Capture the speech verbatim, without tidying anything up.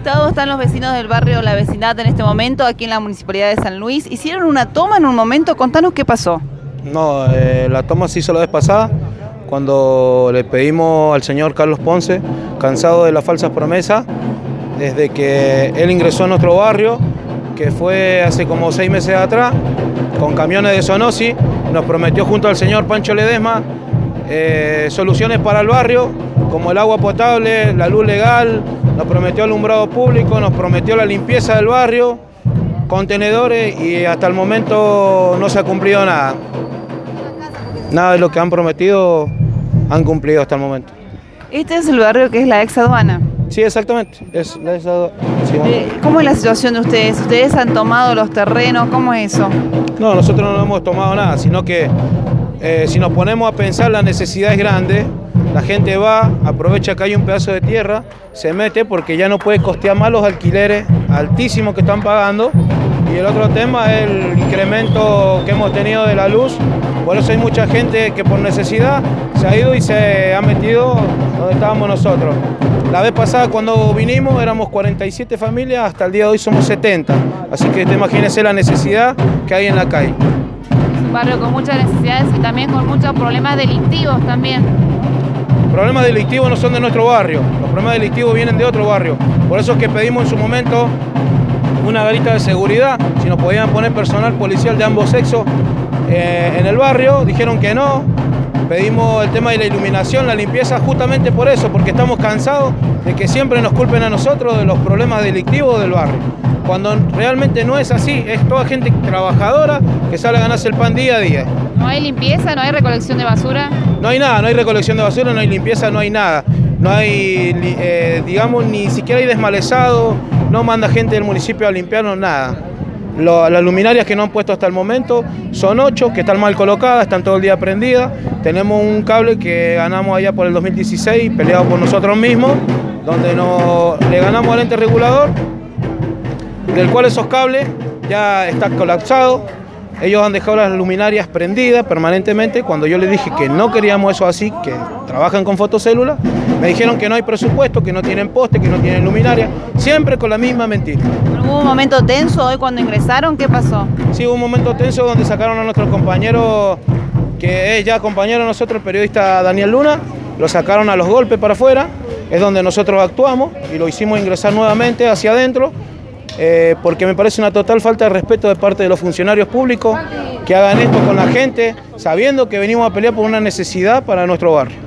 estado están los vecinos del barrio La Vecindad en este momento, aquí en la Municipalidad de San Luis? ¿Hicieron una toma en un momento? Contanos qué pasó. No, eh, la toma se hizo la vez pasada, cuando le pedimos al señor Carlos Ponce, cansado de las falsas promesas, desde que él ingresó a nuestro barrio, que fue hace como seis meses atrás, con camiones de Sonosi, nos prometió junto al señor Pancho Ledesma eh, soluciones para el barrio, como el agua potable, la luz legal, nos prometió alumbrado público, nos prometió la limpieza del barrio, contenedores, y hasta el momento no se ha cumplido nada. Nada de lo que han prometido han cumplido hasta el momento. Este es el barrio que es la ex aduana. Sí, exactamente. Es la ex aduana. Sí. Eh, ¿Cómo es la situación de ustedes? ¿Ustedes han tomado los terrenos? ¿Cómo es eso? No, nosotros no hemos tomado nada, sino que eh, si nos ponemos a pensar, la necesidad es grande. La gente va, aprovecha que hay un pedazo de tierra, se mete porque ya no puede costear más los alquileres altísimos que están pagando. Y el otro tema es el incremento que hemos tenido de la luz. Por eso hay mucha gente que por necesidad se ha ido y se ha metido donde estábamos nosotros. La vez pasada cuando vinimos éramos cuarenta y siete familias, hasta el día de hoy somos setenta. Así que te imagínense la necesidad que hay en la calle. Es un barrio con muchas necesidades y también con muchos problemas delictivos también. Los problemas delictivos no son de nuestro barrio, los problemas delictivos vienen de otro barrio. Por eso es que pedimos en su momento una garita de seguridad, si nos podían poner personal policial de ambos sexos eh, en el barrio. Dijeron que no. Pedimos el tema de la iluminación, la limpieza, justamente por eso, porque estamos cansados de que siempre nos culpen a nosotros de los problemas delictivos del barrio, cuando realmente no es así. Es toda gente trabajadora que sale a ganarse el pan día a día. ¿No hay limpieza? ¿No hay recolección de basura? No hay nada, no hay recolección de basura, no hay limpieza, no hay nada. No hay, eh, digamos, ni siquiera hay desmalezado, no manda gente del municipio a limpiarnos, nada. Lo, las luminarias que no han puesto hasta el momento son ocho, que están mal colocadas, están todo el día prendidas. Tenemos un cable que ganamos allá por el dos mil dieciséis, peleado por nosotros mismos, donde nos, le ganamos al ente regulador, del cual esos cables ya están colapsados. Ellos han dejado las luminarias prendidas permanentemente. Cuando yo les dije que no queríamos eso así, que trabajan con fotocélulas, me dijeron que no hay presupuesto, que no tienen poste, que no tienen luminaria, siempre con la misma mentira. ¿Hubo un momento tenso hoy cuando ingresaron? ¿Qué pasó? Sí, hubo un momento tenso donde sacaron a nuestro compañero, que es ya compañero de nosotros, el periodista Daniel Luna, lo sacaron a los golpes para afuera, es donde nosotros actuamos y lo hicimos ingresar nuevamente hacia adentro. Eh, porque me parece una total falta de respeto de parte de los funcionarios públicos que hagan esto con la gente, sabiendo que venimos a pelear por una necesidad para nuestro barrio.